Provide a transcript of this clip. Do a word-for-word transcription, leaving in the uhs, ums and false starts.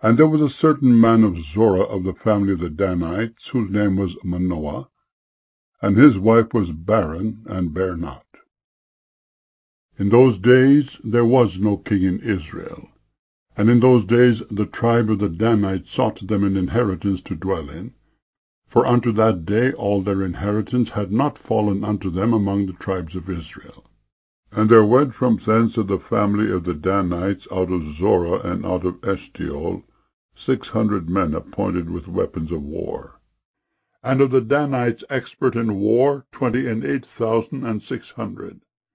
And there was a certain man of Zorah of the family of the Danites, whose name was Manoah, and his wife was barren, and bare not. In those days there was no king in Israel, and in those days the tribe of the Danites sought them an inheritance to dwell in, for unto that day all their inheritance had not fallen unto them among the tribes of Israel. And there went from thence of the family of the Danites out of Zorah and out of Eshtaol six hundred men appointed with weapons of war. And of the Danites expert in war twenty and eight thousand and six hundred.